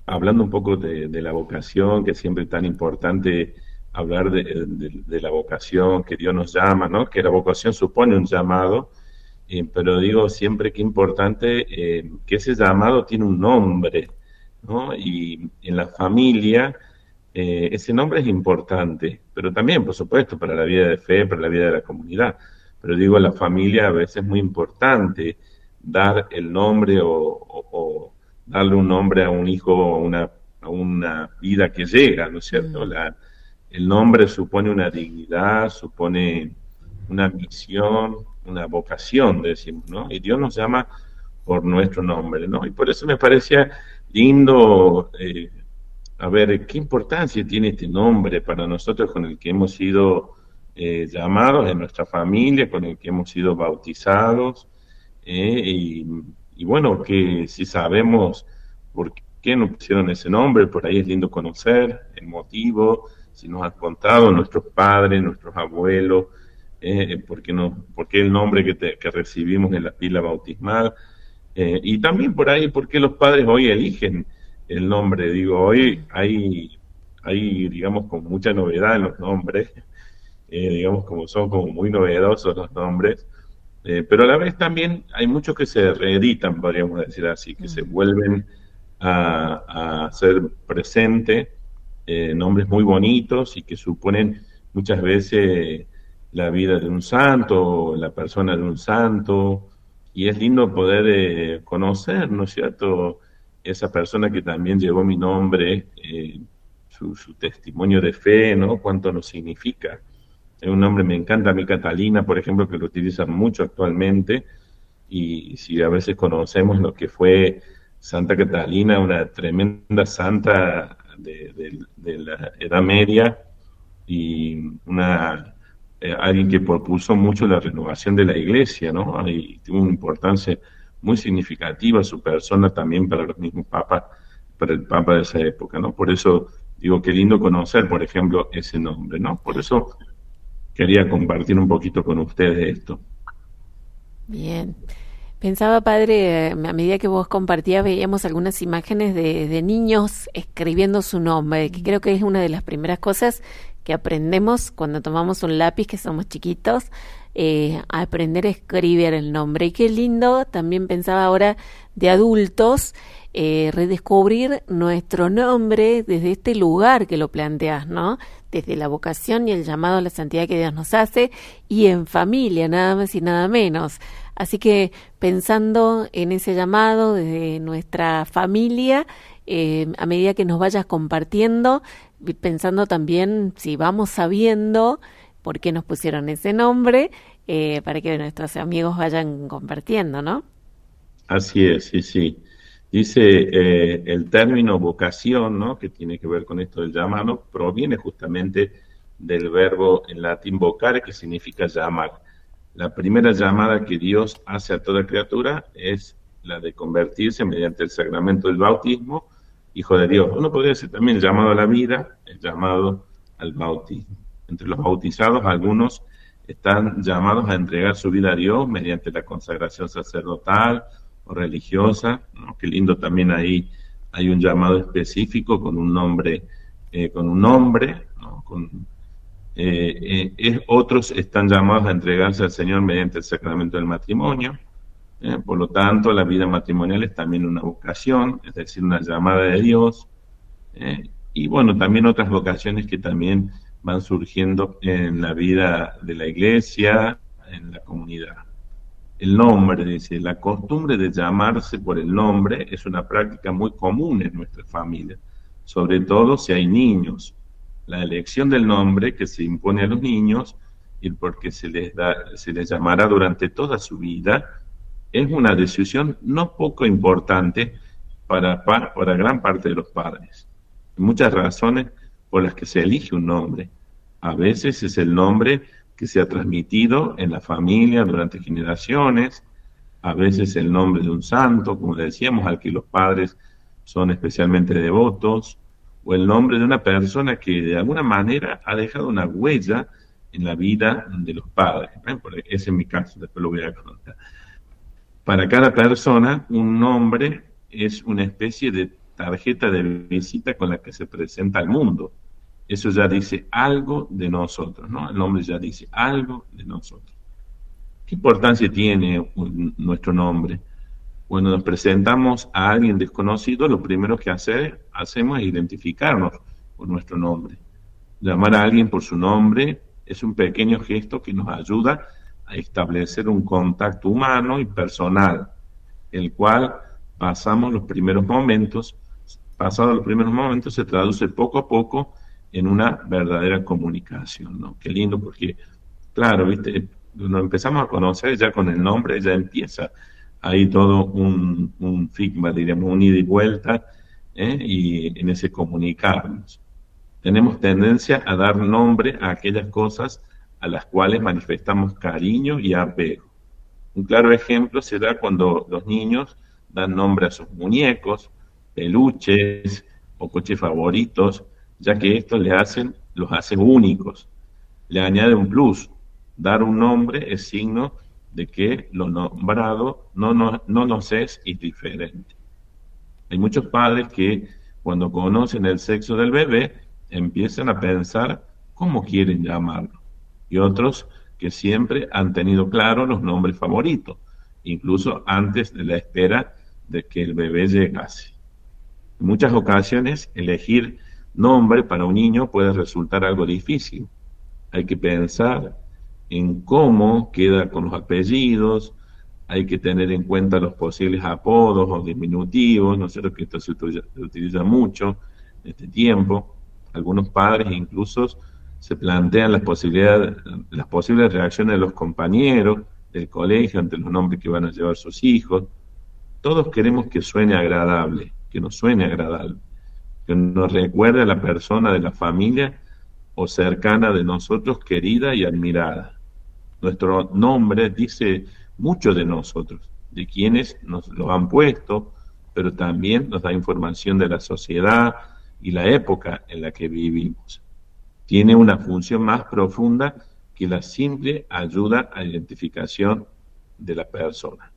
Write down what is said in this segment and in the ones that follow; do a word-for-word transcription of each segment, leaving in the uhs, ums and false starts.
hablando un poco de, de la vocación, que siempre es tan importante hablar de, de- de la vocación que Dios nos llama, ¿no? Que la vocación supone un llamado, eh, pero digo siempre que importante eh, que ese llamado tiene un nombre, ¿no? Y en la familia eh, ese nombre es importante, pero también, por supuesto, para la vida de fe, para la vida de la comunidad. Pero digo, la familia a veces es muy importante dar el nombre o, o- o darle un nombre a un hijo o a una, a una vida que llega, ¿no es cierto? Mm, La, el nombre supone una dignidad, supone una misión, una vocación, decimos, ¿no? Y Dios nos llama por nuestro nombre, ¿no? Y por eso me parecía lindo, eh, a ver, ¿qué importancia tiene este nombre para nosotros con el que hemos sido eh, llamados en nuestra familia, con el que hemos sido bautizados? eh, y, y bueno, que si sabemos por qué nos pusieron ese nombre, por ahí es lindo conocer el motivo, si nos han contado nuestros padres, nuestros abuelos, eh, por qué no, por qué el nombre que, te- que recibimos en la pila bautismal, eh, y también por ahí por qué los padres hoy eligen el nombre. Digo, hoy mm, hay, hay digamos, con mucha novedad en los nombres, eh, digamos, como son como muy novedosos los nombres, eh, pero a la vez también hay muchos que se reeditan, podríamos decir así, que se mm. vuelven a, a hacer presente, eh, nombres muy bonitos y que suponen muchas veces la vida de un santo, la persona de un santo, y es lindo poder eh, conocer, ¿no es cierto?, esa persona que también llevó mi nombre, eh, su, su testimonio de fe, ¿no? Cuánto nos significa. Es un nombre, me encanta a mí Catalina, por ejemplo, que lo utilizan mucho actualmente, y si a veces conocemos lo que fue Santa Catalina, una tremenda santa de, de- de la Edad Media, y una eh, alguien que propuso mucho la renovación de la iglesia, ¿no? Y tuvo una importancia muy significativa su persona también para los mismos papas, para el papa de esa época, ¿no? Por eso digo, qué lindo conocer, por ejemplo, ese nombre, ¿no? Por Claro. eso quería compartir un poquito con ustedes esto. Bien. Pensaba, padre, eh, a medida que vos compartías, veíamos algunas imágenes de, de niños escribiendo su nombre, que creo que es una de las primeras cosas que aprendemos cuando tomamos un lápiz, que somos chiquitos, eh, a aprender a escribir el nombre. Y qué lindo, también pensaba ahora, de adultos, eh, redescubrir nuestro nombre desde este lugar que lo planteas, ¿no? Desde la vocación y el llamado a la santidad que Dios nos hace, y en familia, nada más y nada menos. Así que pensando en ese llamado desde nuestra familia, eh, a medida que nos vayas compartiendo, pensando también si vamos sabiendo por qué nos pusieron ese nombre, eh, para que nuestros amigos vayan compartiendo, ¿no? Así es, sí, sí. Dice, eh, el término vocación, ¿no? Que tiene que ver con esto del llamado, proviene justamente del verbo en latín vocare, que significa llamar. La primera llamada que Dios hace a toda criatura es la de convertirse mediante el sacramento del bautismo, hijo de Dios. Uno podría decir también el llamado a la vida, el llamado al bautismo. Entre los bautizados, algunos están llamados a entregar su vida a Dios mediante la consagración sacerdotal o religiosa, ¿no? Qué lindo también ahí hay un llamado específico con un nombre, eh, con un nombre, ¿no? Con, eh, eh, es, otros están llamados a entregarse al Señor mediante el sacramento del matrimonio. ¿eh? Por lo tanto, la vida matrimonial es también una vocación, es decir, una llamada de Dios. ¿eh? Y bueno, también otras vocaciones que también van surgiendo en la vida de la iglesia, en la comunidad. El nombre, dice, la costumbre de llamarse por el nombre es una práctica muy común en nuestra familia, sobre todo si hay niños. La elección del nombre que se impone a los niños y porque se les da, se les llamará durante toda su vida, es una decisión no poco importante para, para, para gran parte de los padres. Hay muchas razones por las que se elige un nombre. A veces es el nombre que se ha transmitido en la familia durante generaciones, a veces el nombre de un santo, como decíamos, al que los padres son especialmente devotos, o el nombre de una persona que de alguna manera ha dejado una huella en la vida de los padres. ¿eh? Ese es mi caso, después lo voy a contar. Para cada persona, un nombre es una especie de tarjeta de visita con la que se presenta al mundo. Eso ya dice algo de nosotros, ¿no? El nombre ya dice algo de nosotros. ¿Qué importancia tiene un- nuestro nombre? Cuando nos presentamos a alguien desconocido, lo primero que hace- hacemos es identificarnos con nuestro nombre. Llamar a alguien por su nombre es un pequeño gesto que nos ayuda a establecer un contacto humano y personal, el cual pasamos los primeros momentos, pasados los primeros momentos, se traduce poco a poco en una verdadera comunicación, ¿no? Qué lindo, porque, claro, viste, nos empezamos a conocer ya con el nombre, ya empieza ahí todo un, un figma, diríamos, un ida y vuelta, ¿eh? Y en ese comunicarnos. Tenemos tendencia a dar nombre a aquellas cosas a las cuales manifestamos cariño y apego. Un claro ejemplo se da cuando los niños dan nombre a sus muñecos, peluches o coches favoritos, ya que esto le hacen, los hace únicos. Le añade un plus. Dar un nombre es signo de que lo nombrado no, no, no nos es indiferente. Hay muchos padres que cuando conocen el sexo del bebé empiezan a pensar cómo quieren llamarlo. Y otros que siempre han tenido claro los nombres favoritos, incluso antes de la espera de que el bebé llegase. En muchas ocasiones elegir nombre para un niño puede resultar algo difícil. Hay que pensar en cómo queda con los apellidos, hay que tener en cuenta los posibles apodos o diminutivos, ¿no es cierto? Que esto se utiliza, se utiliza mucho en este tiempo. Algunos padres incluso se plantean las posibilidades, las posibles reacciones de los compañeros del colegio ante los nombres que van a llevar sus hijos. Todos queremos que suene agradable, que nos suene agradable, que nos recuerde a la persona de la familia o cercana de nosotros, querida y admirada. Nuestro nombre dice mucho de nosotros, de quienes nos lo han puesto, pero también nos da información de la sociedad y la época en la que vivimos. Tiene una función más profunda que la simple ayuda a la identificación de la persona.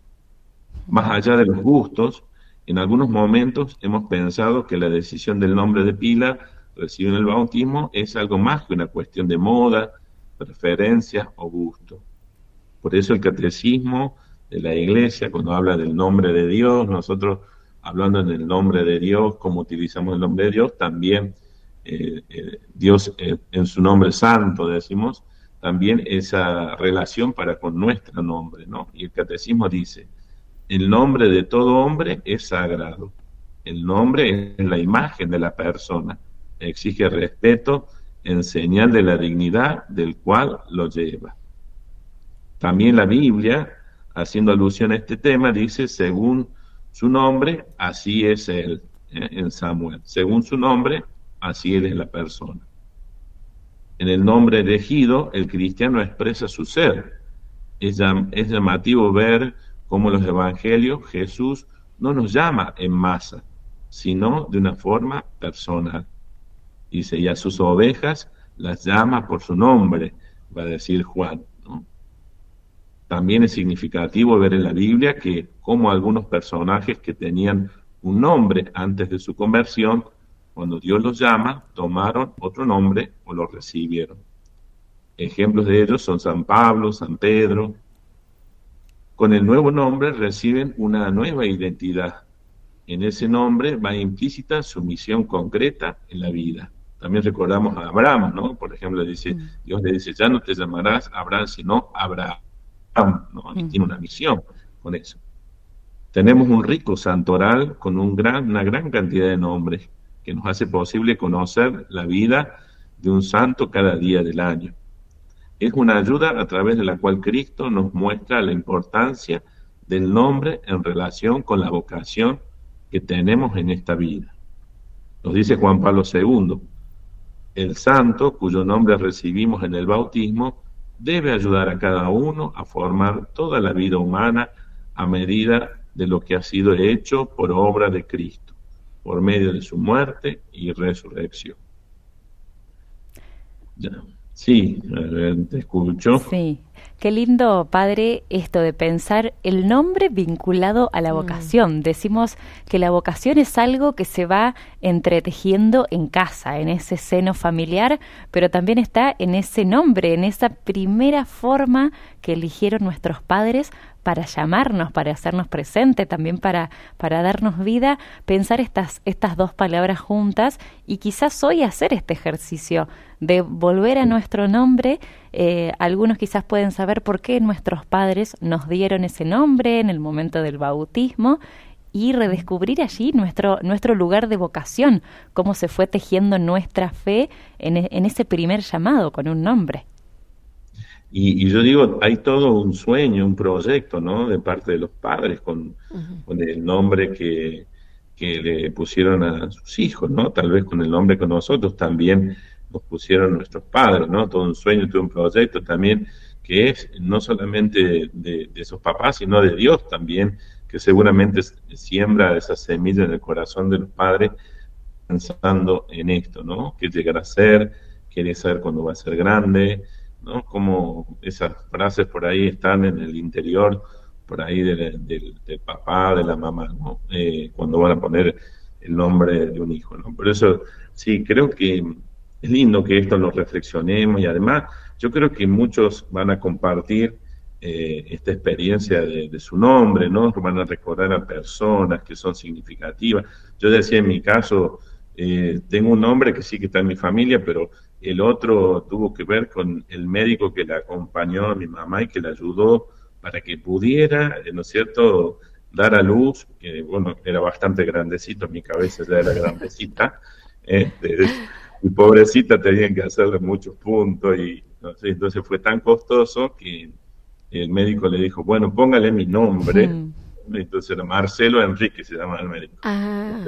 Más allá de los gustos, en algunos momentos hemos pensado que la decisión del nombre de pila recibido en el bautismo es algo más que una cuestión de moda, preferencias o gusto. Por eso el catecismo de la Iglesia, cuando habla del nombre de Dios, nosotros hablando en el nombre de Dios, cómo utilizamos el nombre de Dios, también eh, eh, Dios eh, en su nombre santo, decimos, también esa relación para con nuestro nombre, ¿no? Y el catecismo dice, el nombre de todo hombre es sagrado. El nombre es la imagen de la persona. Exige respeto en señal de la dignidad del cual lo lleva. También la Biblia, haciendo alusión a este tema, dice, según su nombre, así es él, ¿eh? En Samuel. Según su nombre, así él es la persona. En el nombre elegido, el cristiano expresa su ser. Es, llam- es llamativo ver cómo los evangelios Jesús no nos llama en masa, sino de una forma personal. Dice, y a sus ovejas las llama por su nombre, va a decir Juan, ¿no? También es significativo ver en la Biblia que como algunos personajes que tenían un nombre antes de su conversión, cuando Dios los llama, tomaron otro nombre o lo recibieron. Ejemplos de ellos son San Pablo, San Pedro. Con el nuevo nombre reciben una nueva identidad. En ese nombre va implícita su misión concreta en la vida. También recordamos a Abraham, ¿no? Por ejemplo, dice, Mm, Dios le dice, ya no te llamarás Abraham, sino Abraham, ¿no? Y mm. tiene una misión con eso. Tenemos un rico santoral con un gran, una gran cantidad de nombres que nos hace posible conocer la vida de un santo cada día del año. Es una ayuda a través de la cual Cristo nos muestra la importancia del nombre en relación con la vocación que tenemos en esta vida. Nos dice Juan Pablo segundo, el santo cuyo nombre recibimos en el bautismo debe ayudar a cada uno a formar toda la vida humana a medida de lo que ha sido hecho por obra de Cristo, por medio de su muerte y resurrección. Ya. Sí, a ver, te escucho. Sí. Qué lindo, padre, esto de pensar el nombre vinculado a la vocación. Mm. Decimos que la vocación es algo que se va entretejiendo en casa, en ese seno familiar, pero también está en ese nombre, en esa primera forma que eligieron nuestros padres para llamarnos, para hacernos presente, también para, para darnos vida, pensar estas, estas dos palabras juntas y quizás hoy hacer este ejercicio de volver a nuestro nombre. Eh, algunos quizás pueden saber por qué nuestros padres nos dieron ese nombre en el momento del bautismo y redescubrir allí nuestro, nuestro lugar de vocación, cómo se fue tejiendo nuestra fe en, en ese primer llamado con un nombre. Y, y yo digo, hay todo un sueño, un proyecto, ¿no? De parte de los padres con, uh-huh. con el nombre que, que le pusieron a sus hijos, ¿no? Tal vez con el nombre que nosotros también nos pusieron nuestros padres, ¿no? Todo un sueño, todo un proyecto también que es no solamente de, de esos papás, sino de Dios también, que seguramente siembra esa semilla en el corazón de los padres pensando en esto, ¿no? ¿Qué llegará a ser? ¿Quiere saber cuándo va a ser grande? ¿No? Como esas frases por ahí están en el interior, por ahí del, del, del papá, de la mamá, ¿no? Eh, cuando van a poner el nombre de un hijo, ¿no? Por eso, sí, creo que es lindo que esto lo reflexionemos y además yo creo que muchos van a compartir eh, esta experiencia de, de su nombre, ¿no? Van a recordar a personas que son significativas. Yo decía en mi caso, eh, tengo un nombre que sí que está en mi familia, pero el otro tuvo que ver con el médico que la acompañó a mi mamá y que la ayudó para que pudiera, ¿no es cierto?, dar a luz, que bueno, era bastante grandecito, mi cabeza ya era grandecita, este, y pobrecita tenían que hacerle muchos puntos, y no sé, entonces fue tan costoso que el médico le dijo, bueno, póngale mi nombre, mm. entonces era Marcelo Enrique, se llama el médico. Ah.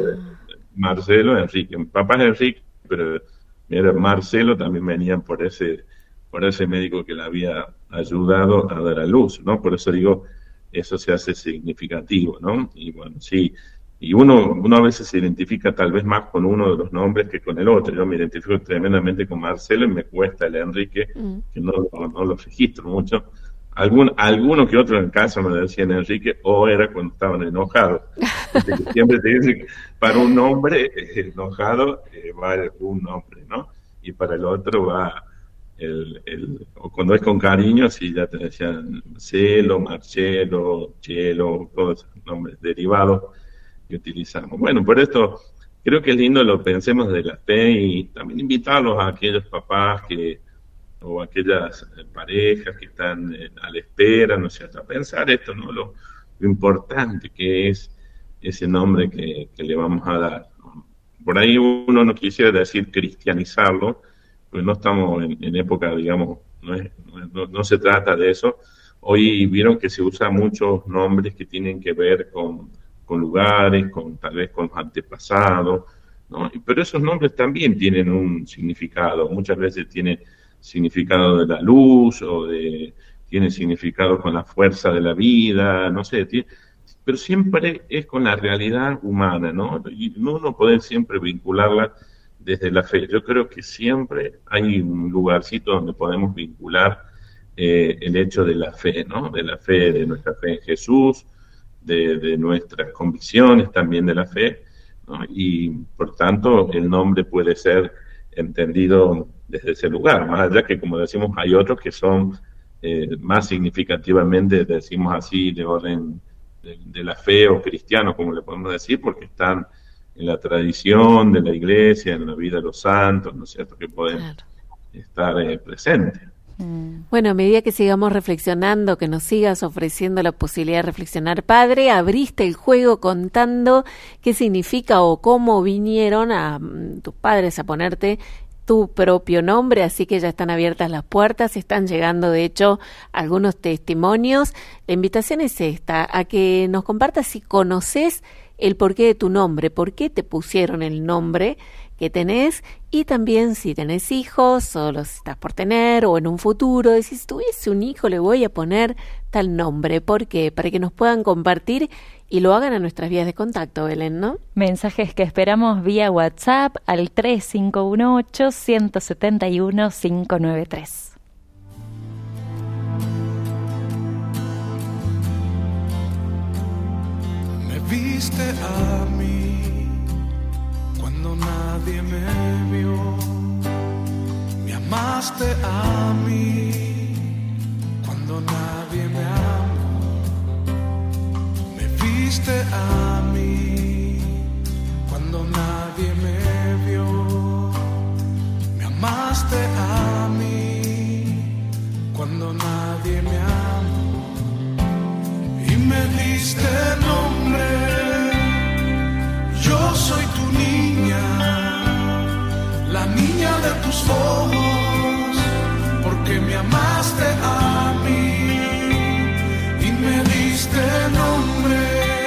Marcelo Enrique, mi papá es Enrique, pero era Marcelo, también venían por ese, por ese médico que le había ayudado a dar a luz, ¿no? Por eso digo, eso se hace significativo, ¿no? Y bueno, sí, y uno, uno a veces se identifica tal vez más con uno de los nombres que con el otro. Yo me identifico tremendamente con Marcelo y me cuesta el Enrique, mm. que no, no, no lo registro mucho. Algún, alguno que otro en casa me decían Enrique, o era cuando estaban enojados. Que siempre te dicen que para un nombre eh, enojado eh, va un nombre, ¿no? Y para el otro va el, el o cuando es con cariño, sí, ya te decían Celo, Marcelo, Chelo, todos esos nombres derivados que utilizamos. Bueno, por esto creo que es lindo lo pensemos de la fe y también invitarlos a aquellos papás que o aquellas parejas que están eh, a la espera, ¿no es cierto?, a pensar esto, ¿no? Lo, lo importante que es ese nombre que, que le vamos a dar, ¿no? Por ahí uno no quisiera decir cristianizarlo, pues no estamos en, en época, digamos, no, es, no, no se trata de eso. Hoy vieron que se usan muchos nombres que tienen que ver con, con lugares, con tal vez con los antepasados, ¿no? Pero esos nombres también tienen un significado, muchas veces tienen significado de la luz o de tiene significado con la fuerza de la vida, no sé, tiene, pero siempre es con la realidad humana, ¿no? Y no uno puede siempre vincularla desde la fe. Yo creo que siempre hay un lugarcito donde podemos vincular eh, el hecho de la fe, ¿no? De la fe, de nuestra fe en Jesús, de, de nuestras convicciones también de la fe, ¿no? Y por tanto el nombre puede ser entendido desde ese lugar, más allá que, como decimos, hay otros que son eh, más significativamente, decimos así, de orden de, de la fe o cristiano, como le podemos decir, porque están en la tradición de la iglesia, en la vida de los santos, ¿no es cierto?, que pueden claro. estar eh, presentes. Bueno, a medida que sigamos reflexionando, que nos sigas ofreciendo la posibilidad de reflexionar, padre, abriste el juego contando qué significa o cómo vinieron a um, tus padres a ponerte tu propio nombre, así que ya están abiertas las puertas, están llegando de hecho algunos testimonios. La invitación es esta, a que nos compartas si conoces el porqué de tu nombre, por qué te pusieron el nombre que tenés, y también si tenés hijos o los estás por tener o en un futuro, decís, si tuviese un hijo le voy a poner tal nombre. ¿Por qué? Para que nos puedan compartir y lo hagan a nuestras vías de contacto, Belén, ¿no? Mensajes que esperamos vía WhatsApp al tres cinco uno ocho, uno siete uno, cinco nueve tres. viste a mí cuando nadie me vio, me amaste a mí cuando nadie me amó, me viste a mí cuando nadie me vio, me amaste a mí cuando nadie me amó y me diste nombre. Yo soy tu niña, la niña de tus ojos, porque me amaste a mí y me diste nombre.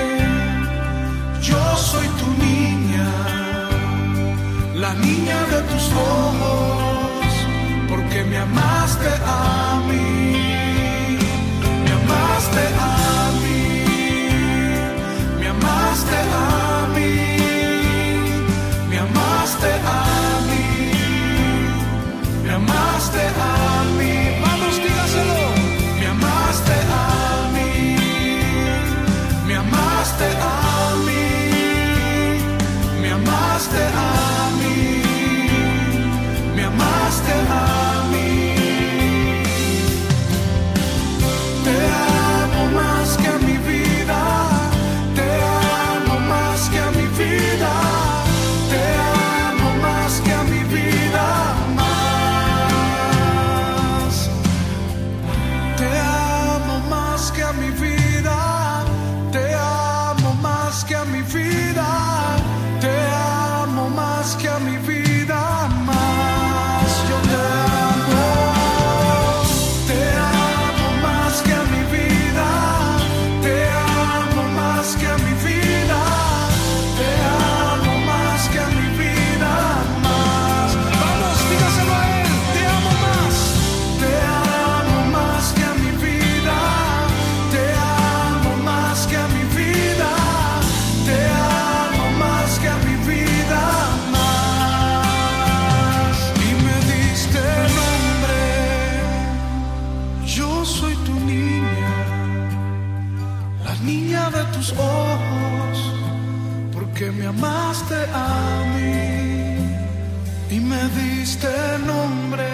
Yo soy tu niña, la niña de tus ojos, porque me amaste a mí, me amaste a mí, me amaste a mí, me amaste a mí, me amaste a mí. Vamos, dígaselo. Me amaste a mí, me amaste a mí, me amaste a mí, me amaste a mí. Te amo más que a mi vida, te amo más que a mi vida, te amo más que a mi vida, más. Te amo más que a mi vida, te amo más que a mi vida, te amo más que a mi vida, más. Yo te amo, te amo más que a mi vida, te amo más que a mi vida, te amo más que a mi vida, más. Vamos, dígaselo a él, te amo más, te amo más que a mi vida, te amo más que a mi vida, te amo más que a mi vida, más. Y me diste nombre. Yo soy tu niña, la niña de tus ojos, porque me amaste a mí y me diste nombre.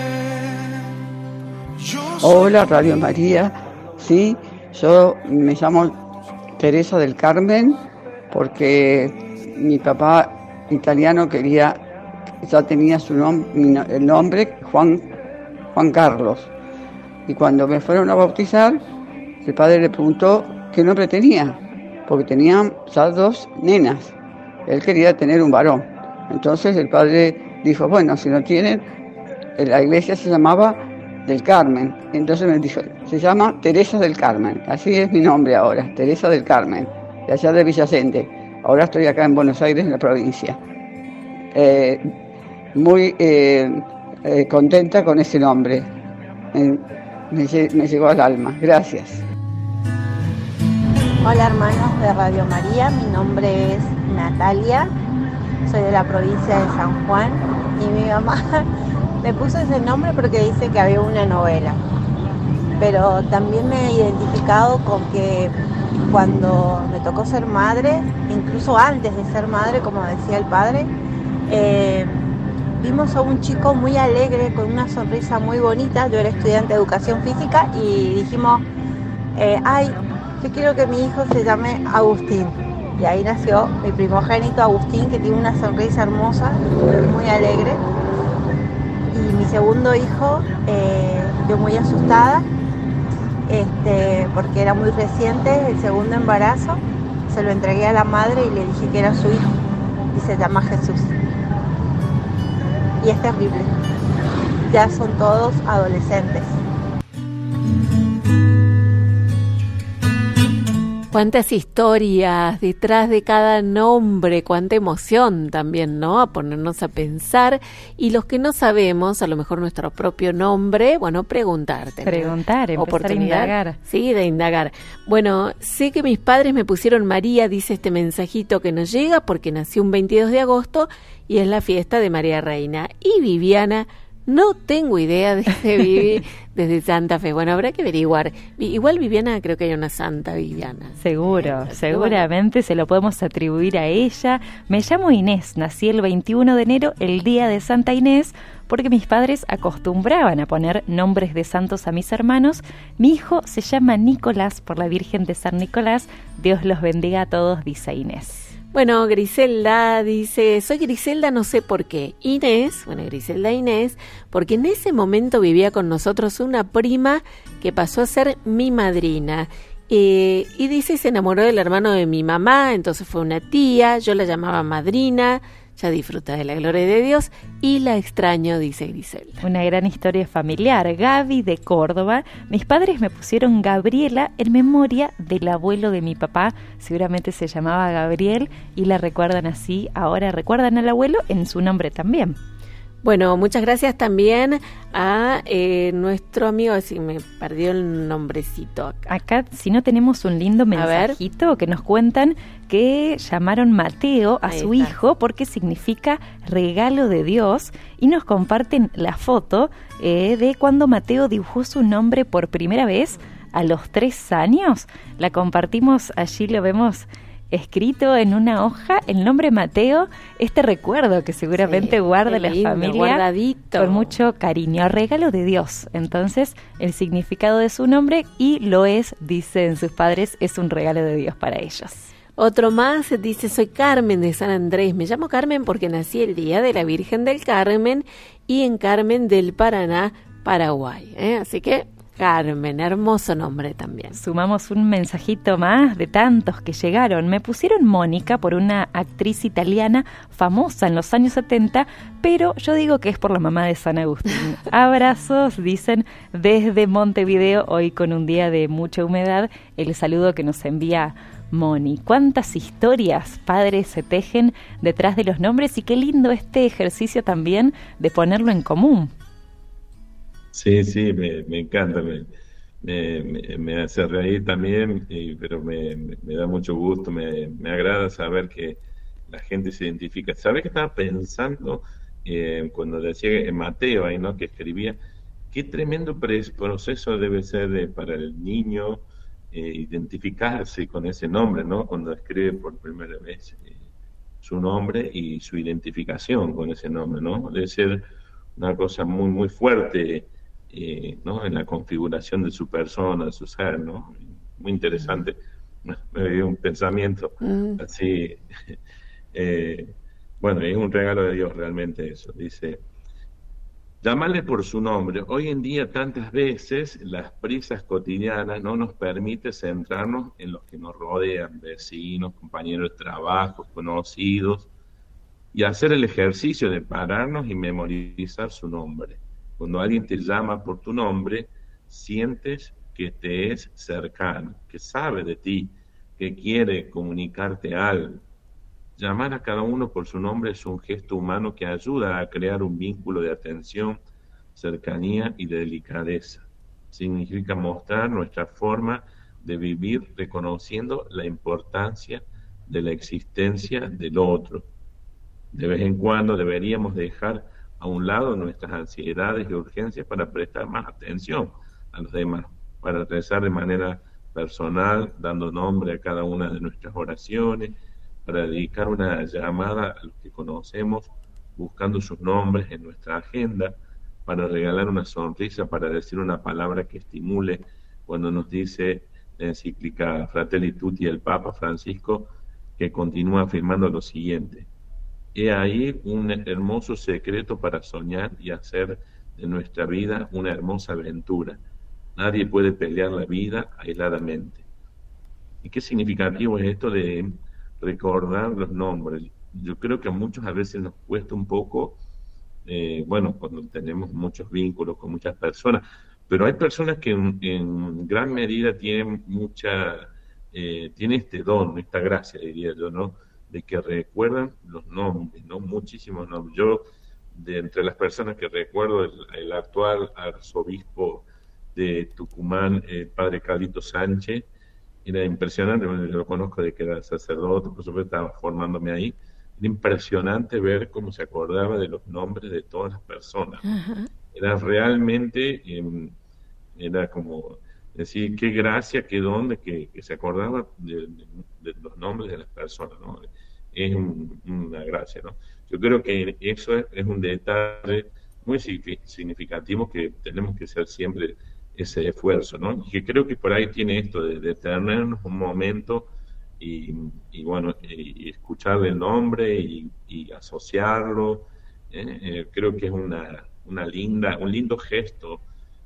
Yo soy Hola, tu Radio niña. María. Sí, yo me llamo Teresa del Carmen porque mi papá italiano quería, ya tenía su nombre, el nombre Juan, Juan Carlos. Y cuando me fueron a bautizar, el padre le preguntó qué nombre tenía, porque tenían ya dos nenas. Él quería tener un varón. Entonces el padre dijo, bueno, si no tienen, la iglesia se llamaba del Carmen. Entonces me dijo, se llama Teresa del Carmen. Así es mi nombre ahora, Teresa del Carmen, de allá de Villacente. Ahora estoy acá en Buenos Aires, en la provincia. Eh, muy eh, eh, contenta con ese nombre. Eh, me, me llegó al alma. Gracias. Hola hermanos de Radio María, mi nombre es Natalia, soy de la provincia de San Juan y mi mamá me puso ese nombre porque dice que había una novela, pero también me he identificado con que cuando me tocó ser madre, incluso antes de ser madre, como decía el padre, eh, vimos a un chico muy alegre, con una sonrisa muy bonita. Yo era estudiante de educación física y dijimos, eh, ay, yo quiero que mi hijo se llame Agustín. Y ahí nació mi primogénito Agustín, que tiene una sonrisa hermosa, muy alegre. Y mi segundo hijo, eh, yo muy asustada, este, porque era muy reciente el segundo embarazo. Se lo entregué a la madre y le dije que era su hijo. Y se llama Jesús. Y es terrible. Ya son todos adolescentes. Cuántas historias detrás de cada nombre, cuánta emoción también, ¿no? A ponernos a pensar. Y los que no sabemos, a lo mejor nuestro propio nombre, bueno, preguntarte. Preguntar, empezar Oportunidad, a indagar. Sí, de indagar. Bueno, sé que mis padres me pusieron María, dice este mensajito que nos llega, porque nació un veintidós de agosto y es la fiesta de María Reina. Y Viviana No tengo idea de ese Vivi desde Santa Fe. Bueno, habrá que averiguar. Igual Viviana, creo que hay una Santa Viviana. Seguro, eh, seguramente bueno. Se lo podemos atribuir a ella. Me llamo Inés, nací el veintiuno de enero, el día de Santa Inés, porque mis padres acostumbraban a poner nombres de santos a mis hermanos. Mi hijo se llama Nicolás por la Virgen de San Nicolás. Dios los bendiga a todos, dice Inés. Bueno, Griselda dice, soy Griselda no sé por qué. Inés, bueno, Griselda Inés, porque en ese momento vivía con nosotros una prima que pasó a ser mi madrina. Eh, y dice, se enamoró del hermano de mi mamá, entonces fue una tía, yo la llamaba madrina, ya disfruta de la gloria de Dios y la extraño, dice Griselda. Una gran historia familiar. Gaby de Córdoba. Mis padres me pusieron Gabriela en memoria del abuelo de mi papá. Seguramente se llamaba Gabriel y la recuerdan así. Ahora recuerdan al abuelo en su nombre también. Bueno, muchas gracias también a eh, nuestro amigo, si me perdió el nombrecito acá. Acá, si no tenemos un lindo mensajito que nos cuentan que llamaron Mateo a Ahí su está. hijo porque significa regalo de Dios, y nos comparten la foto eh, de cuando Mateo dibujó su nombre por primera vez a los tres años. La compartimos, allí lo vemos escrito en una hoja, el nombre Mateo, este recuerdo que seguramente sí, guarda la lindo, familia guardadito. Con mucho cariño, regalo de Dios. Entonces, el significado de su nombre, y lo es, dicen sus padres, es un regalo de Dios para ellos. Otro más dice, soy Carmen de San Andrés, me llamo Carmen porque nací el día de la Virgen del Carmen y en Carmen del Paraná, Paraguay, ¿eh? Así que Carmen, hermoso nombre también. Sumamos un mensajito más de tantos que llegaron. Me pusieron Mónica por una actriz italiana famosa en los años setenta, pero yo digo que es por la mamá de San Agustín. Abrazos, dicen desde Montevideo, hoy con un día de mucha humedad, el saludo que nos envía Moni. Cuántas historias, padres, se tejen detrás de los nombres, y qué lindo este ejercicio también de ponerlo en común. Sí, sí, me, me encanta, me, me, me, me hace reír también, y, pero me, me, me da mucho gusto, me, me agrada saber que la gente se identifica. ¿Sabes qué estaba pensando eh, cuando decía en Mateo ahí, ¿no?, que escribía? Qué tremendo proceso debe ser de, para el niño eh, identificarse con ese nombre, ¿no? Cuando escribe por primera vez eh, su nombre y su identificación con ese nombre, ¿no? Debe ser una cosa muy, muy fuerte. Eh, ¿no? En la configuración de su persona, de su ser, ¿no? Muy interesante. Me dio un pensamiento mm. así. eh, bueno, es un regalo de Dios realmente eso. Dice, llamarle por su nombre. Hoy en día tantas veces las prisas cotidianas no nos permiten centrarnos en los que nos rodean, vecinos, compañeros de trabajo, conocidos, y hacer el ejercicio de pararnos y memorizar su nombre. Cuando alguien te llama por tu nombre, sientes que te es cercano, que sabe de ti, que quiere comunicarte algo. Llamar a cada uno por su nombre es un gesto humano que ayuda a crear un vínculo de atención, cercanía y de delicadeza. Significa mostrar nuestra forma de vivir reconociendo la importancia de la existencia del otro. De vez en cuando deberíamos dejar a un lado nuestras ansiedades y urgencias para prestar más atención a los demás, para rezar de manera personal, dando nombre a cada una de nuestras oraciones, para dedicar una llamada a los que conocemos, buscando sus nombres en nuestra agenda, para regalar una sonrisa, para decir una palabra que estimule, cuando nos dice la encíclica Fratelli Tutti el Papa Francisco, que continúa afirmando lo siguiente: he ahí un hermoso secreto para soñar y hacer de nuestra vida una hermosa aventura. Nadie puede pelear la vida aisladamente. ¿Y qué significativo es esto de recordar los nombres? Yo creo que a muchos a veces nos cuesta un poco, eh, bueno, cuando tenemos muchos vínculos con muchas personas, pero hay personas que en, en gran medida tienen mucha, eh, tienen este don, esta gracia, diría yo, ¿no?, de que recuerdan los nombres, ¿no? Muchísimos nombres. Yo, de entre las personas que recuerdo, el, el actual arzobispo de Tucumán, el padre Carlito Sánchez, era impresionante. Bueno, yo lo conozco de que era sacerdote, por supuesto estaba formándome ahí. Era impresionante ver cómo se acordaba de los nombres de todas las personas. Uh-huh. era realmente, eh, era como decir, qué gracia, qué don de que, que se acordaba de, de- de los nombres de las personas, ¿no? Es un- una gracia, ¿no? Yo creo que eso es, es un detalle muy signifi- significativo que tenemos que hacer siempre ese esfuerzo, ¿no? Y que creo que por ahí tiene esto de, de tenernos un momento y, y bueno, y, y escucharle el nombre y, y asociarlo. ¿eh? Eh, creo que es una, una linda, un lindo gesto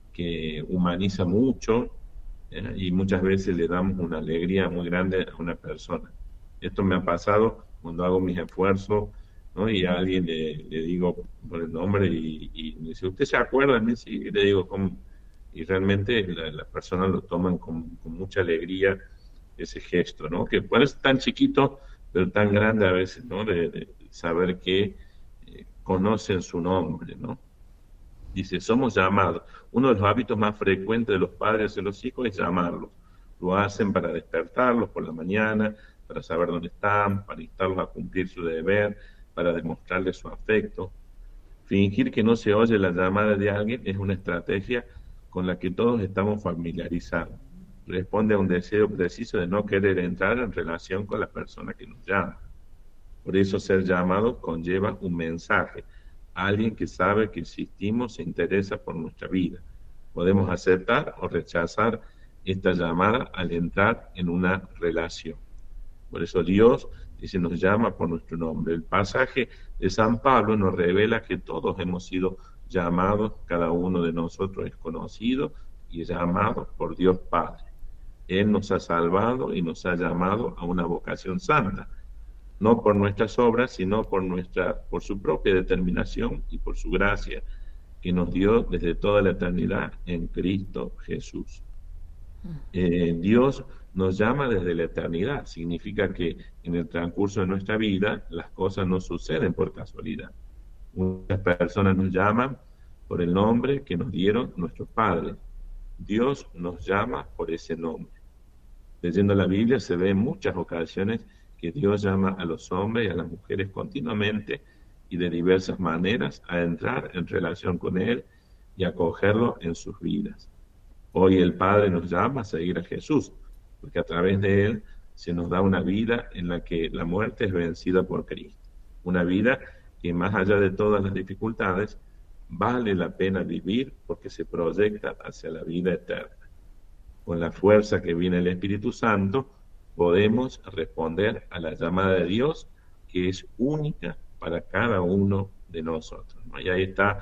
que humaniza mucho, ¿eh? Y muchas veces le damos una alegría muy grande a una persona. Esto me ha pasado cuando hago mis esfuerzos, ¿no? Y a alguien le, le digo por el nombre y, y me dice, ¿usted se acuerda de mí? Sí, y le digo, ¿cómo? Y realmente la- las personas lo toman con, con mucha alegría ese gesto, ¿no? Que puede ser tan chiquito, pero tan grande a veces, ¿no? De, de saber que eh, conocen su nombre, ¿no? Dice, somos llamados. Uno de los hábitos más frecuentes de los padres hacia los hijos es llamarlos. Lo hacen para despertarlos por la mañana, para saber dónde están, para instarlos a cumplir su deber, para demostrarles su afecto. Fingir que no se oye la llamada de alguien es una estrategia con la que todos estamos familiarizados. Responde a un deseo preciso de no querer entrar en relación con la persona que nos llama. Por eso ser llamado conlleva un mensaje. Alguien que sabe que existimos se interesa por nuestra vida. Podemos aceptar o rechazar esta llamada al entrar en una relación. Por eso Dios dice, nos llama por nuestro nombre. El pasaje de San Pablo nos revela que todos hemos sido llamados, cada uno de nosotros es conocido y llamado por Dios Padre. Él nos ha salvado y nos ha llamado a una vocación santa, no por nuestras obras, sino por nuestra, por su propia determinación y por su gracia que nos dio desde toda la eternidad en Cristo Jesús. Eh, Dios nos llama desde la eternidad, significa que en el transcurso de nuestra vida las cosas no suceden por casualidad. Muchas personas nos llaman por el nombre que nos dieron nuestros padres. Dios nos llama por ese nombre. Leyendo la Biblia se ve en muchas ocasiones que Dios llama a los hombres y a las mujeres continuamente y de diversas maneras a entrar en relación con Él y a acogerlo en sus vidas. Hoy el Padre nos llama a seguir a Jesús, porque a través de Él se nos da una vida en la que la muerte es vencida por Cristo. Una vida que más allá de todas las dificultades, vale la pena vivir porque se proyecta hacia la vida eterna. Con la fuerza que viene el Espíritu Santo, podemos responder a la llamada de Dios, que es única para cada uno de nosotros, ¿no? Y ahí está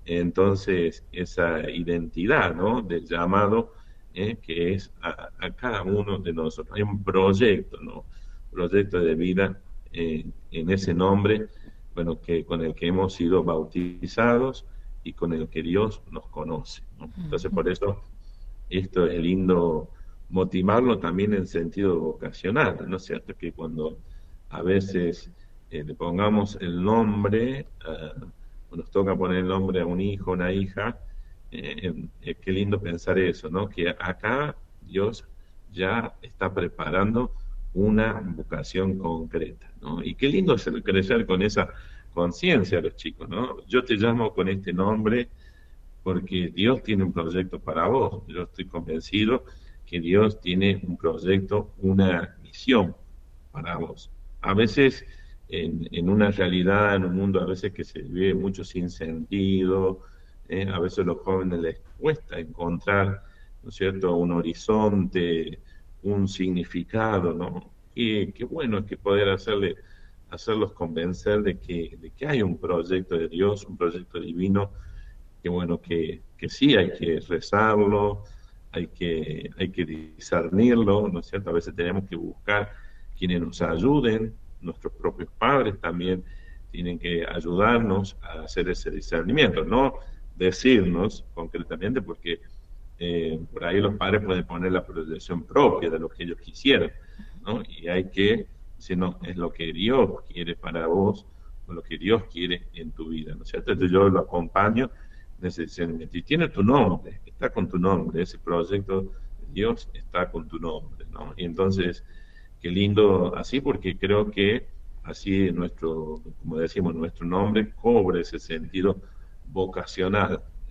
entonces esa identidad, ¿no? Del llamado, ¿eh? Que es a, a cada uno de nosotros. Hay un proyecto, ¿no? Proyecto de vida eh, en ese nombre, bueno, que con el que hemos sido bautizados y con el que Dios nos conoce, ¿no? Entonces, por eso esto es lindo motivarlo también en sentido vocacional, ¿no es cierto? Que cuando a veces eh, le pongamos el nombre, uh, o nos toca poner el nombre a un hijo, una hija, eh, eh, qué lindo pensar eso, ¿no? Que acá Dios ya está preparando una vocación concreta, ¿no? Y qué lindo es el crecer con esa conciencia a los chicos, ¿no? Yo te llamo con este nombre porque Dios tiene un proyecto para vos. Yo estoy convencido que Dios tiene un proyecto, una misión para vos. A veces en, en una realidad, en un mundo a veces que se vive mucho sin sentido, eh, a veces a los jóvenes les cuesta encontrar, ¿no es cierto?, un horizonte, un significado, ¿no? Qué, qué bueno es que poder hacerle, hacerlos convencer de que, de que hay un proyecto de Dios, un proyecto divino, que bueno, que, que sí hay que rezarlo, hay que, hay que discernirlo, ¿no es cierto? A veces tenemos que buscar quienes nos ayuden, nuestros propios padres también tienen que ayudarnos a hacer ese discernimiento, no decirnos concretamente, porque eh, por ahí los padres pueden poner la proyección propia de lo que ellos quisieran, ¿no? Y hay que, si no, es lo que Dios quiere para vos, o lo que Dios quiere en tu vida, ¿no es cierto? Entonces yo lo acompaño en ese discernimiento. Y tiene tu nombre, está con tu nombre, ese proyecto de Dios está con tu nombre, ¿no? Y entonces, qué lindo así, porque creo que así nuestro, como decimos, nuestro nombre cobra ese sentido vocacional,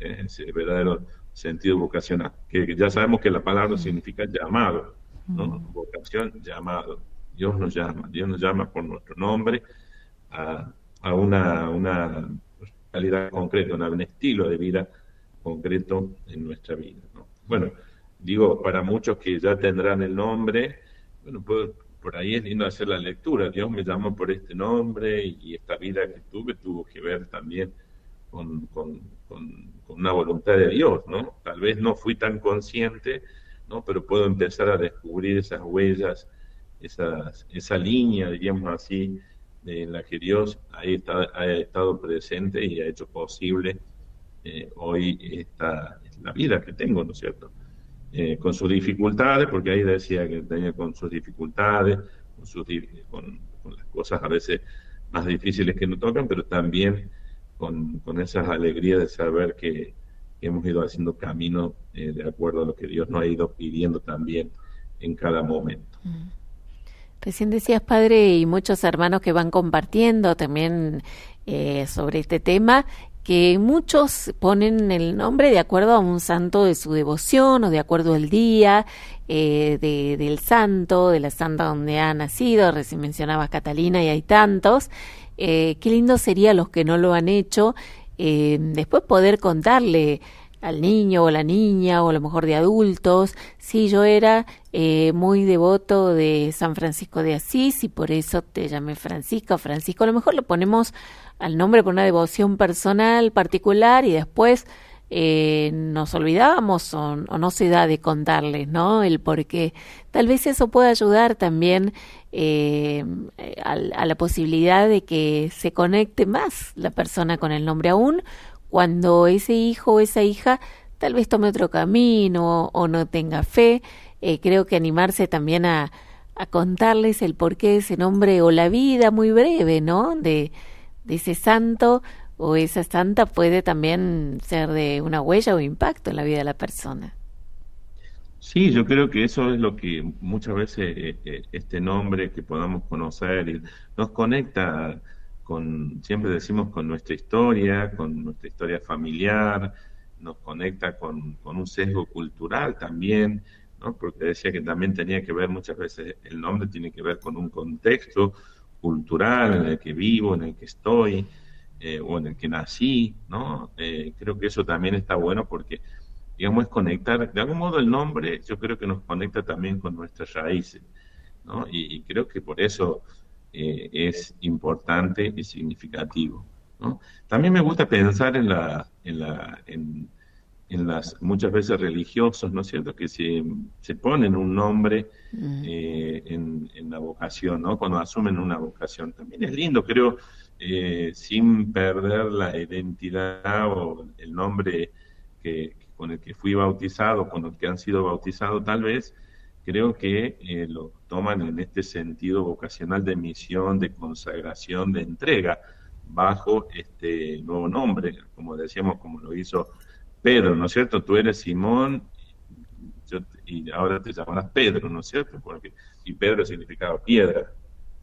¿eh? Ese verdadero sentido vocacional, que, que ya sabemos que la palabra significa llamado, ¿no? Vocación, llamado. Dios nos llama, Dios nos llama por nuestro nombre a, a una, una calidad concreta, un estilo de vida concreto en nuestra vida, ¿no? Bueno, digo, para muchos que ya tendrán el nombre, bueno, pues, por ahí es lindo hacer la lectura. Dios me llamó por este nombre y esta vida que tuve tuvo que ver también con, con, con, con una voluntad de Dios, ¿no? Tal vez no fui tan consciente, ¿no? Pero puedo empezar a descubrir esas huellas, esas, esa línea, diríamos así, en la que Dios ha estado, ha estado presente y ha hecho posible eh, hoy esta, la vida que tengo, ¿no es cierto? Eh, con sus dificultades, porque ahí decía que tenía con sus dificultades, con, sus, con, con las cosas a veces más difíciles que nos tocan, pero también con, con esas alegrías de saber que, que hemos ido haciendo camino eh, de acuerdo a lo que Dios nos ha ido pidiendo también en cada momento. Recién decías, padre, y muchos hermanos que van compartiendo también eh, sobre este tema, que muchos ponen el nombre de acuerdo a un santo de su devoción o de acuerdo al día eh, de, del santo, de la santa donde ha nacido. Recién mencionabas Catalina y hay tantos. Eh, qué lindo sería los que no lo han hecho, eh, después poder contarle al niño o la niña o a lo mejor de adultos, sí, yo era eh, muy devoto de San Francisco de Asís y por eso te llamé Francisca o Francisco. A lo mejor le ponemos al nombre por una devoción personal particular y después eh, nos olvidamos o, o no se da de contarles, ¿no? El por qué. Tal vez eso pueda ayudar también eh, a, a la posibilidad de que se conecte más la persona con el nombre aún cuando ese hijo o esa hija tal vez tome otro camino o no tenga fe. Eh, creo que animarse también a, a contarles el porqué de ese nombre o la vida muy breve, ¿no? De, de ese santo o esa santa puede también ser de una huella o impacto en la vida de la persona. Sí, yo creo que eso es lo que muchas veces eh, eh, este nombre que podamos conocer y nos conecta con, siempre decimos, con nuestra historia, con nuestra historia familiar, nos conecta con, con un sesgo cultural también, ¿no? Porque decía que también tenía que ver muchas veces, el nombre tiene que ver con un contexto cultural en el que vivo, en el que estoy, eh, o en el que nací, ¿no? Eh, creo que eso también está bueno porque, digamos, es conectar, de algún modo el nombre yo creo que nos conecta también con nuestras raíces, ¿no? Y, y creo que por eso eh, es importante y significativo, ¿no? También me gusta pensar en la, en la, en, en las muchas veces religiosos, ¿no es cierto?, que se, se ponen un nombre eh, en, en la vocación, ¿no?, cuando asumen una vocación. También es lindo, creo, eh, sin perder la identidad o el nombre que, con el que fui bautizado, con el que han sido bautizados tal vez, creo que eh, lo toman en este sentido vocacional de misión, de consagración, de entrega, bajo este nuevo nombre, como decíamos, como lo hizo Pedro, ¿no es cierto? Tú eres Simón, yo, y ahora te llamarás Pedro, ¿no es cierto? Porque, y Pedro significaba piedra.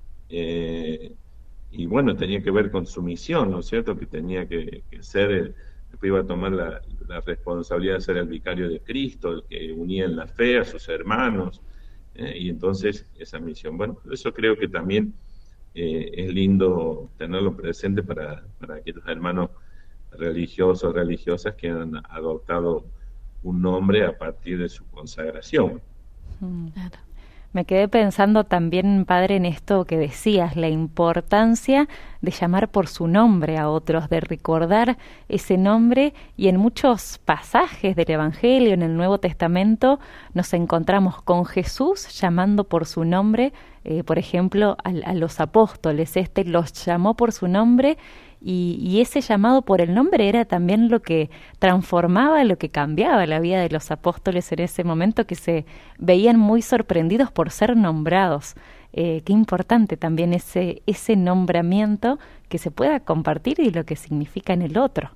Eh, y bueno, tenía que ver con su misión, ¿no es cierto? Que tenía que, que ser el... Después iba a tomar la, la responsabilidad de ser el vicario de Cristo, el que unía en la fe a sus hermanos, eh, y entonces esa misión. Bueno, eso creo que también eh, es lindo tenerlo presente para, para aquellos hermanos religiosos, religiosas que han adoptado un nombre a partir de su consagración. Claro. Me quedé pensando también, padre, en esto que decías, la importancia de llamar por su nombre a otros, de recordar ese nombre, y en muchos pasajes del Evangelio, en el Nuevo Testamento, nos encontramos con Jesús llamando por su nombre, eh, por ejemplo, a, a los apóstoles. Este los llamó por su nombre, y, y ese llamado por el nombre era también lo que transformaba, lo que cambiaba la vida de los apóstoles en ese momento, que se veían muy sorprendidos por ser nombrados. Eh, qué importante también ese, ese nombramiento que se pueda compartir y lo que significa en el otro.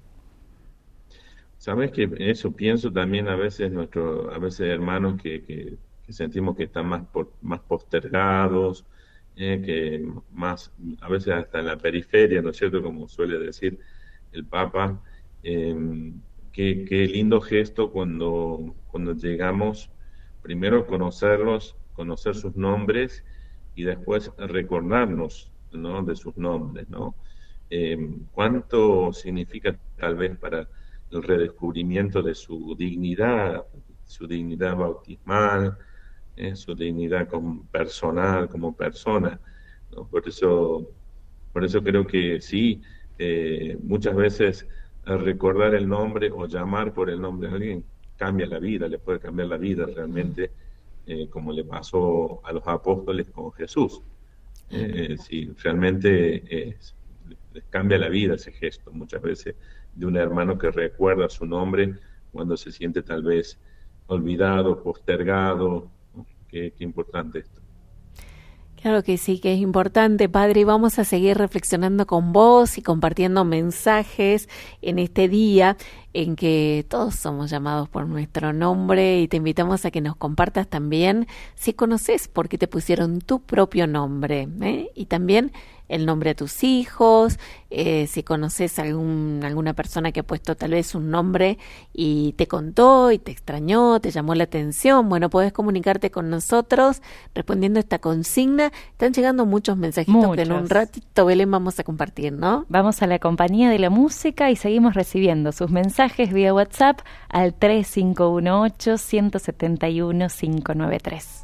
Sabes que eso pienso también a veces nuestros, a veces hermanos que, que, que sentimos que están más por, más postergados, eh, que más, a veces hasta en la periferia, ¿no es cierto?, como suele decir el Papa, eh, qué, qué lindo gesto cuando, cuando llegamos primero a conocerlos, conocer sus nombres y después recordarnos, ¿no?, de sus nombres, ¿no? Eh, ¿Cuánto significa tal vez para el redescubrimiento de su dignidad, su dignidad bautismal, eh, su dignidad como personal, como persona, ¿no? Por eso, por eso creo que sí, eh, muchas veces recordar el nombre o llamar por el nombre de alguien cambia la vida, le puede cambiar la vida realmente, eh, como le pasó a los apóstoles con Jesús. Eh, sí, realmente eh, les cambia la vida ese gesto, muchas veces, de un hermano que recuerda su nombre cuando se siente tal vez olvidado, postergado, ¿no? Qué, qué importante esto. Claro que sí, que es importante, Padre, y vamos a seguir reflexionando con vos y compartiendo mensajes en este día en que todos somos llamados por nuestro nombre, y te invitamos a que nos compartas también si conoces por qué te pusieron tu propio nombre, ¿eh? Y también el nombre de tus hijos, eh, si conoces algún, alguna persona que ha puesto tal vez un nombre y te contó y te extrañó, te llamó la atención. Bueno, podés comunicarte con nosotros respondiendo esta consigna. Están llegando muchos mensajitos muchos. Que en un ratito, Belén, vamos a compartir, ¿no? Vamos a la compañía de la música y seguimos recibiendo sus mensajes vía WhatsApp al tres cinco uno ocho, uno siete uno, cinco nueve tres.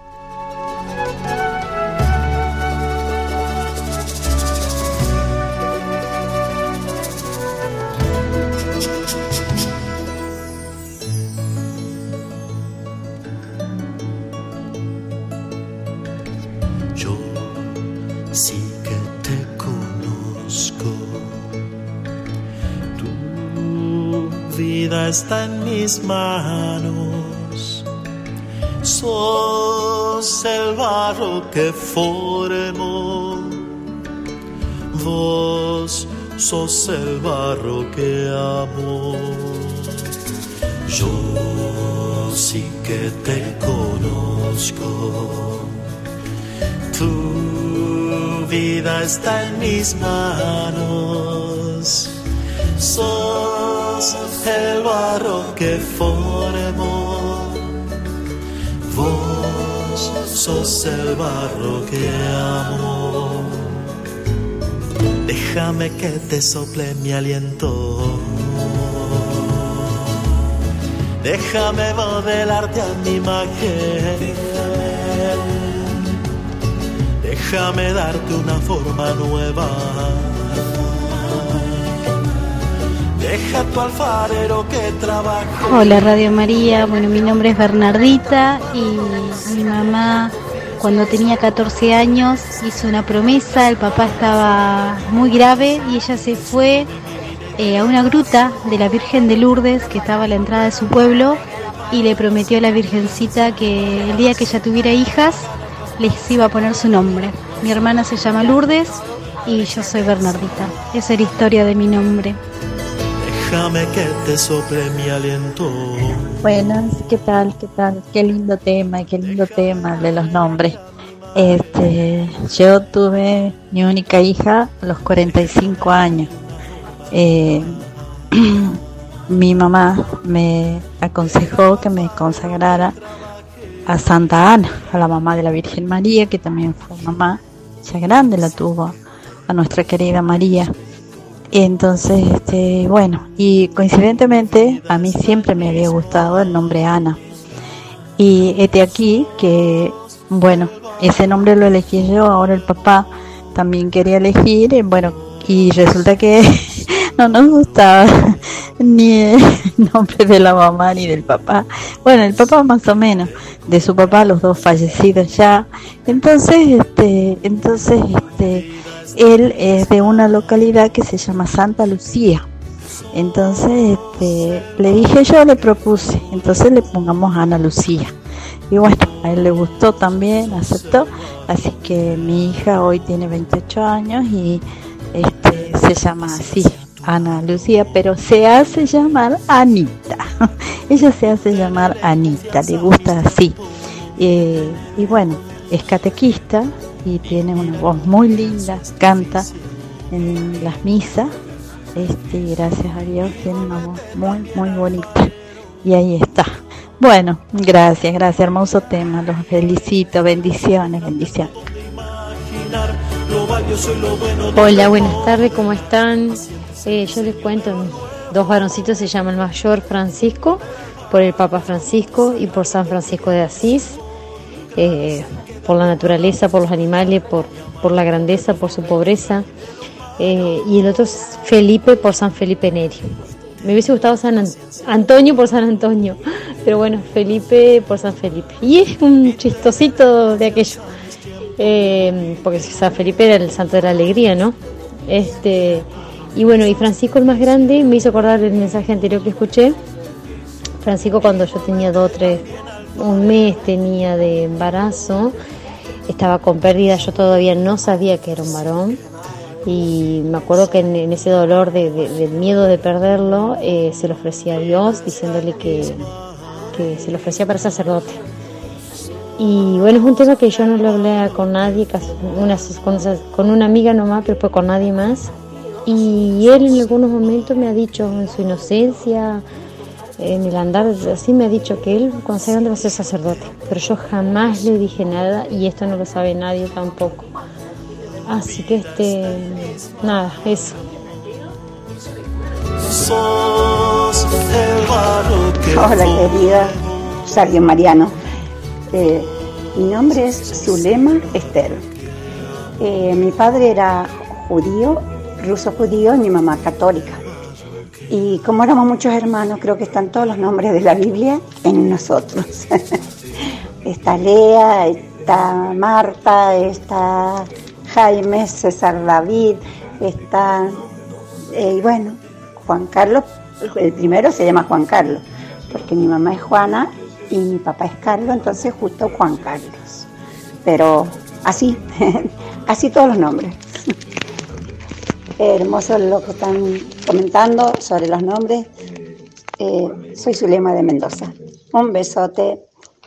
Sí que te conozco, tu vida está en mis manos, sos el barro que formo, vos sos el barro que amo. Yo sí que te conozco, tu vida está en mis manos, sos el barro que formo, vos sos el barro que amo. Déjame que te sople mi aliento, déjame modelarte a mi imagen, déjame darte una forma nueva. Deja tu alfarero que trabaje. Hola Radio María, bueno, mi nombre es Bernardita y mi mamá cuando tenía catorce años hizo una promesa, el papá estaba muy grave y ella se fue eh, a una gruta de la Virgen de Lourdes que estaba a la entrada de su pueblo y le prometió a la Virgencita que el día que ella tuviera hijas les iba a poner su nombre. Mi hermana se llama Lourdes y yo soy Bernardita. Esa es la historia de mi nombre. Déjame que te sople mi aliento. Buenas, ¿qué tal? ¿Qué tal? Qué lindo tema, qué lindo tema de los nombres. Este, yo tuve mi única hija a los cuarenta y cinco años. Eh, mi mamá me aconsejó que me consagrara a Santa Ana, a la mamá de la Virgen María, que también fue mamá, ya grande la tuvo, a nuestra querida María. Entonces, este, bueno, y coincidentemente a mí siempre me había gustado el nombre Ana. Y este aquí, que bueno, ese nombre lo elegí yo, ahora el papá también quería elegir, y bueno, y resulta que no nos gustaba ni el nombre de la mamá ni del papá. Bueno, el papá más o menos, de su papá, los dos fallecidos ya. Entonces, este, entonces, este, él es de una localidad que se llama Santa Lucía. Entonces, este, le dije yo, le propuse, entonces le pongamos Ana Lucía. Y bueno, a él le gustó también, aceptó. Así que mi hija hoy tiene veintiocho años y este, se llama así, Ana Lucía, pero se hace llamar Anita. Ella se hace llamar Anita, le gusta así. Eh, y bueno, es catequista y tiene una voz muy linda, canta en las misas Este, gracias a Dios tiene una voz muy, muy bonita. Y ahí está. Bueno, gracias, gracias, hermoso tema. Los felicito, bendiciones, bendiciones. Hola, buenas tardes, ¿cómo están? Eh, yo les cuento, dos varoncitos se llaman el mayor Francisco, por el Papa Francisco y por San Francisco de Asís, eh, por la naturaleza, por los animales, por, por la grandeza, por su pobreza. Eh, y el otro es Felipe por San Felipe Neri. Me hubiese gustado San An- Antonio por San Antonio, pero bueno, Felipe por San Felipe. Y es un chistosito de aquello, eh, porque San Felipe era el santo de la alegría, ¿no? Este, y bueno, y Francisco el más grande me hizo acordar el mensaje anterior que escuché. Francisco, cuando yo tenía dos, tres, un mes tenía de embarazo, estaba con pérdida, yo todavía no sabía que era un varón. Y me acuerdo que en, en ese dolor de, de, del miedo de perderlo, eh, se lo ofrecía a Dios, diciéndole que, que se lo ofrecía para sacerdote. Y bueno, es un tema que yo no lo hablé con nadie, casi una, con, con una amiga nomás, pero después con nadie más. Y él en algunos momentos me ha dicho, en su inocencia, en el andar así, me ha dicho que él cuando sea grande va a ser sacerdote. Pero yo jamás le dije nada, y esto no lo sabe nadie tampoco. Así que, este, nada, eso. Hola, querida Sergio Mariano. Eh, mi nombre es Zulema Esther. Eh, mi padre era judío, ruso judío, y mi mamá católica. Y como éramos muchos hermanos, creo que están todos los nombres de la Biblia en nosotros. Está Lea, está Marta, está Jaime, César David, está, eh, y bueno, Juan Carlos, el primero se llama Juan Carlos, porque mi mamá es Juana y mi papá es Carlos, entonces justo Juan Carlos. Pero así, así todos los nombres. Hermoso lo que están comentando sobre los nombres. Eh, soy Zulema de Mendoza. Un besote.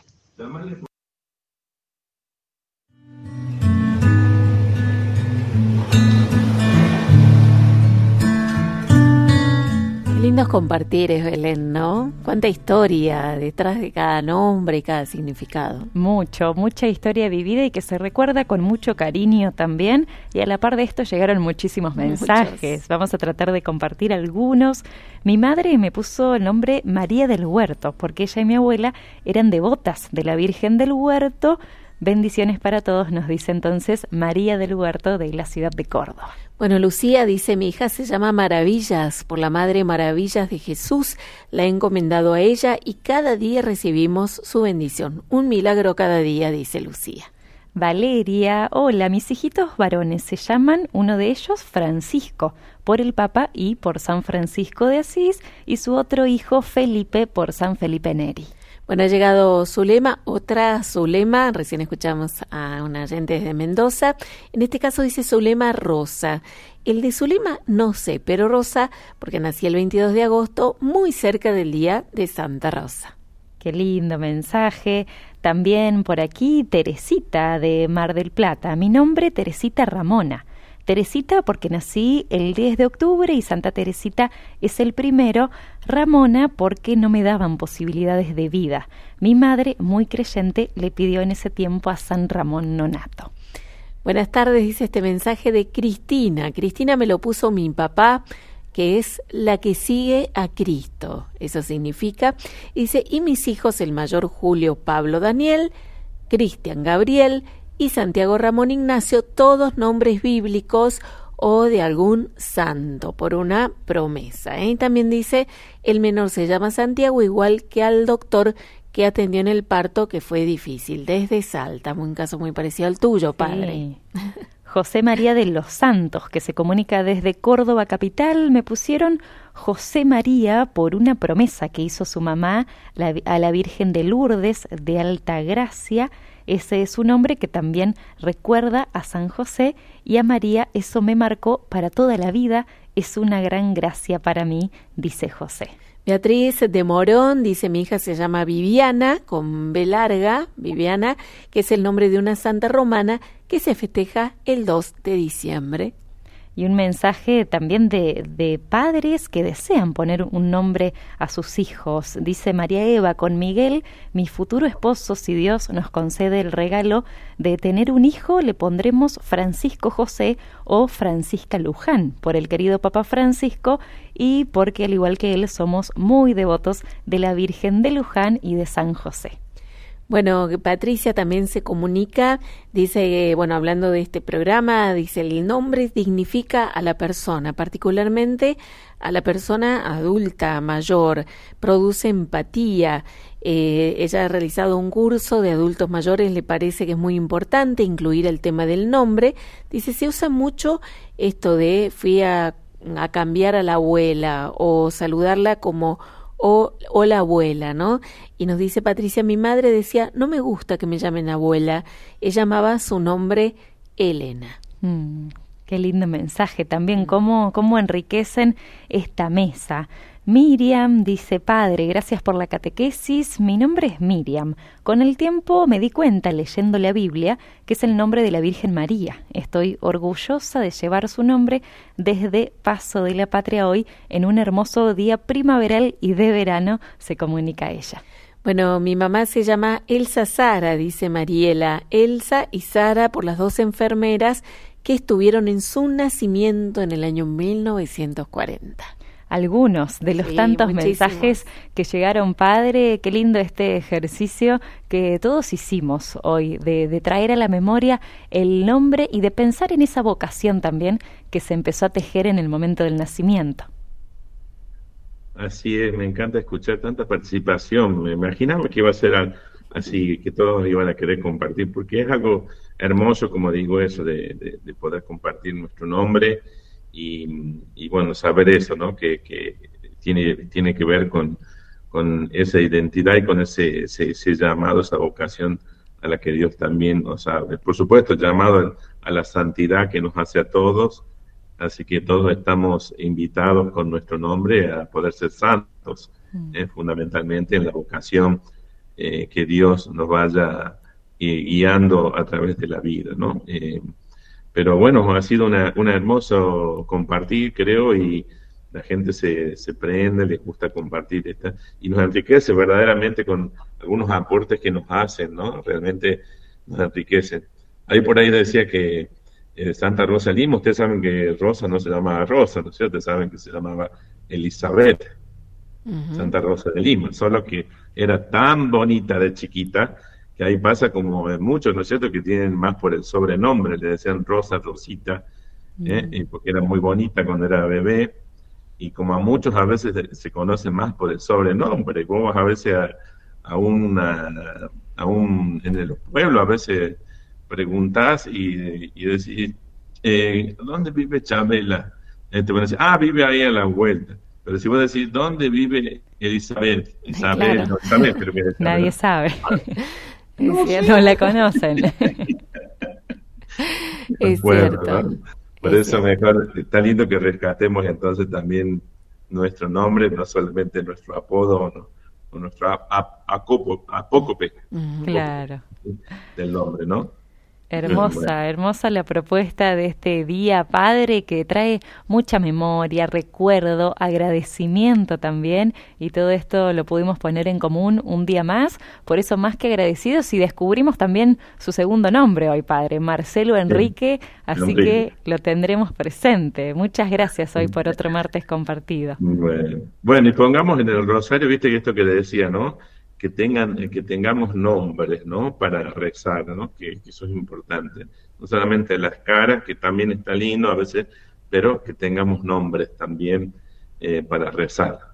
Lindos compartires, Belén, ¿no? Cuánta historia detrás de cada nombre y cada significado. Mucho, mucha historia vivida y que se recuerda con mucho cariño también. Y a la par de esto llegaron muchísimos mensajes. Muchos. Vamos a tratar de compartir algunos. Mi madre me puso el nombre María del Huerto, porque ella y mi abuela eran devotas de la Virgen del Huerto. Bendiciones para todos, nos dice entonces María del Huerto de la ciudad de Córdoba. Bueno, Lucía dice, mi hija se llama Maravillas, por la Madre Maravillas de Jesús, la he encomendado a ella y cada día recibimos su bendición. Un milagro cada día, dice Lucía. Valeria, hola, mis hijitos varones se llaman, uno de ellos Francisco, por el Papa y por San Francisco de Asís, y su otro hijo Felipe por San Felipe Neri. Bueno, ha llegado Zulema, otra Zulema, recién escuchamos a una oyente desde Mendoza, en este caso dice Zulema Rosa. El de Zulema no sé, pero Rosa, porque nací el veintidós de agosto, muy cerca del día de Santa Rosa. Qué lindo mensaje. También por aquí Teresita de Mar del Plata. Mi nombre Teresita Ramona. Teresita porque nací el diez de octubre y Santa Teresita es el primero. Ramona porque no me daban posibilidades de vida. Mi madre, muy creyente, le pidió en ese tiempo a San Ramón Nonato. Buenas tardes, dice este mensaje de Cristina. Cristina me lo puso mi papá, que es la que sigue a Cristo. Eso significa, dice, y mis hijos, el mayor Julio Pablo Daniel, Cristian Gabriel y Santiago Ramón Ignacio, todos nombres bíblicos o de algún santo, por una promesa. ¿eh? Y también dice, el menor se llama Santiago, igual que al doctor que atendió en el parto, que fue difícil, desde Salta, un caso muy parecido al tuyo, padre. Sí. José María de los Santos, que se comunica desde Córdoba capital, me pusieron José María por una promesa que hizo su mamá la, a la Virgen de Lourdes de Altagracia. Ese es un nombre que también recuerda a San José y a María. Eso me marcó para toda la vida. Es una gran gracia para mí, dice José. Beatriz de Morón dice, mi hija se llama Viviana, con B larga, Viviana, que es el nombre de una santa romana que se festeja el dos de diciembre. y un mensaje también de, de padres que desean poner un nombre a sus hijos. Dice María Eva: con Miguel, mi futuro esposo, si Dios nos concede el regalo de tener un hijo, le pondremos Francisco José o Francisca Luján, por el querido Papa Francisco y porque al igual que él somos muy devotos de la Virgen de Luján y de San José. Bueno, Patricia también se comunica, dice, bueno, hablando de este programa, dice, el nombre dignifica a la persona, particularmente a la persona adulta, mayor, produce empatía. Eh, ella ha realizado un curso de adultos mayores, le parece que es muy importante incluir el tema del nombre. Dice, se usa mucho esto de fui a, a cambiar a la abuela o saludarla como o, o la abuela, ¿no? Y nos dice Patricia, mi madre decía, no me gusta que me llamen abuela. Ella llamaba su nombre Elena. Mm, qué lindo mensaje también, cómo, cómo enriquecen esta mesa. Miriam dice, padre, gracias por la catequesis, mi nombre es Miriam. Con el tiempo me di cuenta, leyendo la Biblia, que es el nombre de la Virgen María. Estoy orgullosa de llevar su nombre desde Paso de la Patria hoy, en un hermoso día primaveral y de verano, se comunica ella. Bueno, mi mamá se llama Elsa Sara, dice Mariela. Elsa y Sara por las dos enfermeras que estuvieron en su nacimiento en el año mil novecientos cuarenta. Algunos de los sí, tantos muchísimos. Mensajes que llegaron, padre, qué lindo este ejercicio que todos hicimos hoy, de, de traer a la memoria el nombre y de pensar en esa vocación también que se empezó a tejer en el momento del nacimiento. Así es, me encanta escuchar tanta participación. Me imaginaba que iba a ser así, que todos iban a querer compartir, porque es algo hermoso, como digo, eso de, de, de poder compartir nuestro nombre. Y, y bueno, saber eso, ¿no? Que, que tiene, tiene que ver con, con esa identidad y con ese, ese, ese llamado, esa vocación a la que Dios también nos abre. Por supuesto, llamado a la santidad que nos hace a todos, así que todos estamos invitados con nuestro nombre a poder ser santos, mm. eh, fundamentalmente en la vocación eh, que Dios nos vaya eh, guiando a través de la vida, ¿no? Eh, Pero bueno, ha sido una, una hermoso compartir, creo, y la gente se, se prende, les gusta compartir esta, y nos enriquece verdaderamente con algunos aportes que nos hacen, ¿no? Realmente nos enriquecen. Ahí por ahí decía que eh, Santa Rosa de Lima, ustedes saben que Rosa no se llamaba Rosa, ¿no es cierto? Ustedes saben que se llamaba Elizabeth, uh-huh. Santa Rosa de Lima, solo que era tan bonita de chiquita, que ahí pasa como en muchos, ¿no es cierto?, que tienen más por el sobrenombre, le decían Rosa, Rosita, ¿eh? Mm. porque era muy bonita cuando era bebé, y como a muchos a veces se conocen más por el sobrenombre, vos a veces a, a, una, a un, en el pueblo a veces preguntás y, y decís, eh, ¿dónde vive Chabela? Eh, te van a decir, ah, vive ahí a la vuelta. Pero si vos decís, ¿dónde vive Elizabeth? Isabel, claro. no, Isabel, pero que nadie sabe. No, sí, no la conocen. Es bueno, cierto. ¿no? Por es eso cierto. mejor, está lindo que rescatemos entonces también nuestro nombre, no solamente nuestro apodo, ¿no? O nuestro apócope. Uh-huh. Claro. Del nombre, ¿no? Hermosa, hermosa la propuesta de este Día Padre que trae mucha memoria, recuerdo, agradecimiento también, y todo esto lo pudimos poner en común un día más, por eso más que agradecidos, y descubrimos también su segundo nombre hoy, Padre, Marcelo Enrique, sí, así Enrique. Que lo tendremos presente. Muchas gracias hoy por otro martes compartido. Bueno, bueno, y pongamos en el rosario, viste que esto que le decía, ¿no? que tengan, que tengamos nombres, ¿no? Para rezar, ¿no? Que, que eso es importante. No solamente las caras, que también está lindo a veces, pero que tengamos nombres también eh, para rezar.